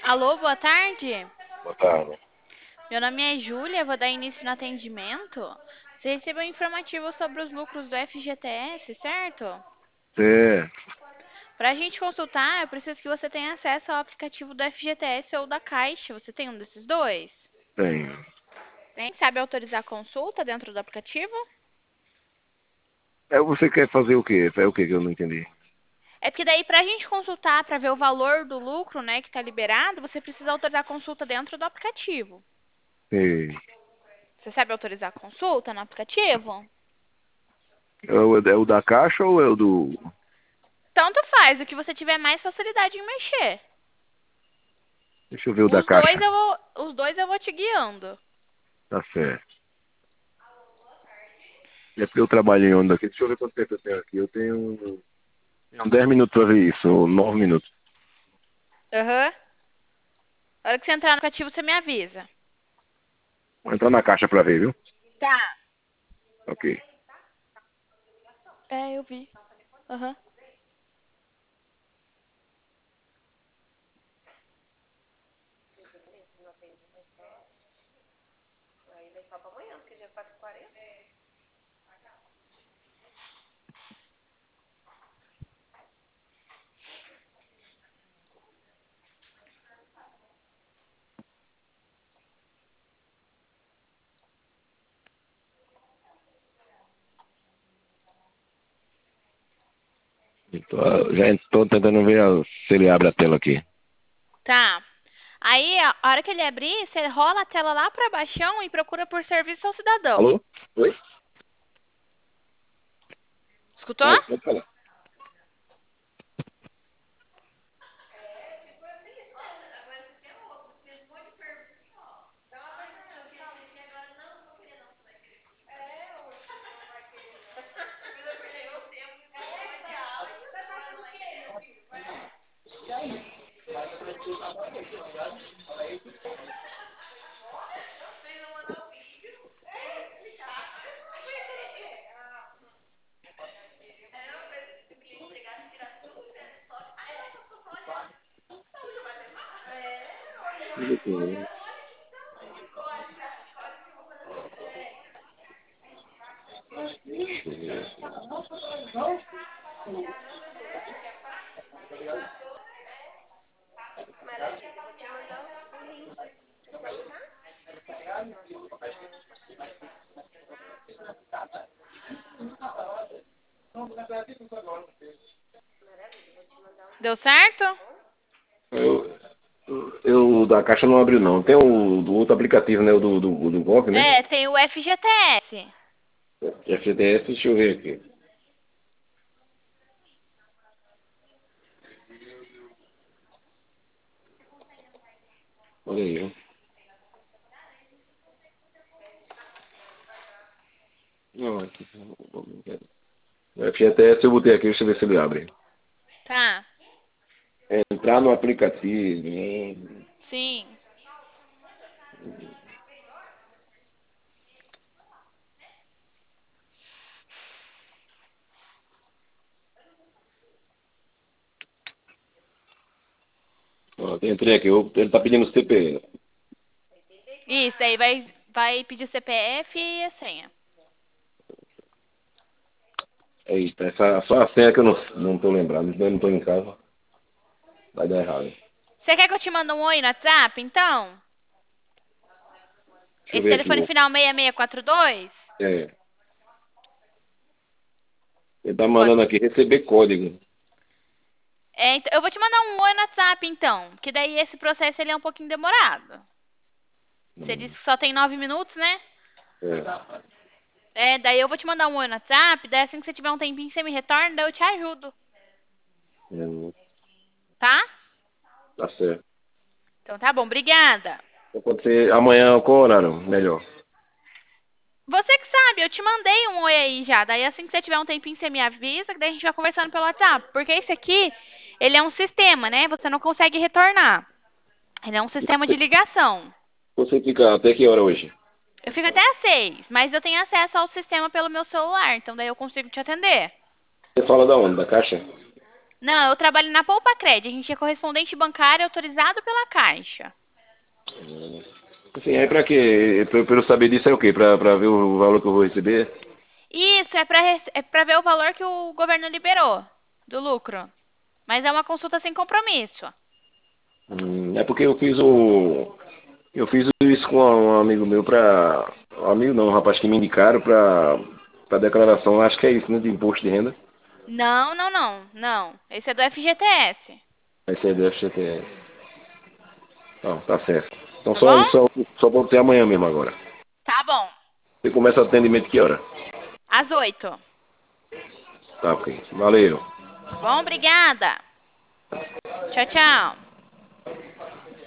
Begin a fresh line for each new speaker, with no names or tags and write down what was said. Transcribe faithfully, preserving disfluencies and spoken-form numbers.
Alô, boa tarde.
Boa tarde.
Meu nome é Júlia, vou dar início no atendimento. Você recebeu um informativo sobre os lucros do F G T S, certo?
É,
Para a gente consultar, eu preciso que você tenha acesso ao aplicativo do F G T S ou da Caixa. Você tem um desses dois?
tem.
Tem? Sabe autorizar a consulta dentro do aplicativo?
É, você quer fazer o quê? É o quê que eu não entendi?
É porque daí, para a gente consultar, para ver o valor do lucro, né, que está liberado, você precisa autorizar a consulta dentro do aplicativo.
Sei.
Você sabe autorizar a consulta no aplicativo?
É o, é o da Caixa ou é o do...
Tanto faz, o que você tiver mais facilidade em mexer.
Deixa eu ver o da
Os dois
Caixa.
eu vou, os dois eu vou te guiando.
Tá certo. É porque eu trabalho em onda aqui. Deixa eu ver quanto tempo eu tenho aqui. Eu tenho, tenho dez minutos pra ver isso, ou nove minutos.
Aham. Na hora que você entrar no aplicativo, você me avisa.
Vou entrar na Caixa pra ver, viu?
Tá.
Ok.
É, eu vi. Aham.
Então, já estou tentando ver a- se ele abre a tela aqui.
Tá. Aí, a hora que ele abrir, você rola a tela lá pra baixão e procura por serviço ao cidadão.
Alô? Oi?
Escutou?
Oi, pode falar.
Deu certo?
Eu, eu, o da Caixa não abriu, não. Tem o do outro aplicativo, né? O do, do, do Golf, né?
É, tem o F G T S.
F G T S, deixa eu ver aqui. Olha aí, ó. Não, aqui, o F G T S eu botei aqui, deixa eu ver se ele abre.
Tá.
Entrar no aplicativo. hum,
Sim.
Ó, entrei aqui, eu- ele tá pedindo C P F.
Isso, aí vai, vai pedir C P F e a senha.
Eita, essa, só a senha que eu não, não tô lembrando, eu não tô em casa. Vai dar errado.
Você quer que eu te mande um oi no WhatsApp, então?
Deixa eu
Esse
ver aqui.
telefone final seis seis quatro dois?
É, ele tá
Pode.
mandando aqui receber código.
É, então, eu vou te mandar um oi no WhatsApp, então. Que daí esse processo ele é um pouquinho demorado. Você
Hum,
disse que só tem nove minutos, né?
É,
É, daí eu vou te mandar um oi no WhatsApp. Daí assim que você tiver um tempinho, você me retorna, daí eu te ajudo.
hum,
Tá?
tá certo.
Então tá bom, obrigada.
Então pode ser amanhã, qual horário? Melhor.
Você que sabe, eu te mandei um oi aí já. Daí assim que você tiver um tempinho, você me avisa, que daí a gente vai conversando pelo WhatsApp. Porque esse aqui, ele é um sistema, né? Você não consegue retornar. Ele é um sistema de ligação.
Você fica até que hora hoje?
Eu fico até às seis, mas eu tenho acesso ao sistema pelo meu celular, então daí eu consigo te atender.
Você fala da onde? Da Caixa?
Não, eu trabalho na Poupa-Cred. A gente é correspondente bancário autorizado pela Caixa.
Assim, aí pra quê? Pra, pra eu saber disso é o quê? Pra, pra ver o valor que eu vou receber?
Isso, é para é para ver o valor que o governo liberou do lucro. Mas é uma consulta sem compromisso.
Hum, é porque eu fiz o. Eu fiz isso com um amigo meu pra. Um amigo não, um rapaz que me indicaram pra, pra declaração, acho que é isso, né? De imposto de renda.
Não, não, não, não. Esse é do F G T S,
Esse é do F G T S. Não, tá certo. Então
tá
só,
bom?
só, só pode ser amanhã mesmo agora.
Tá bom.
Você começa o atendimento que hora?
Às oito.
Tá, ok. Valeu.
Tá bom? Obrigada. Tchau, tchau.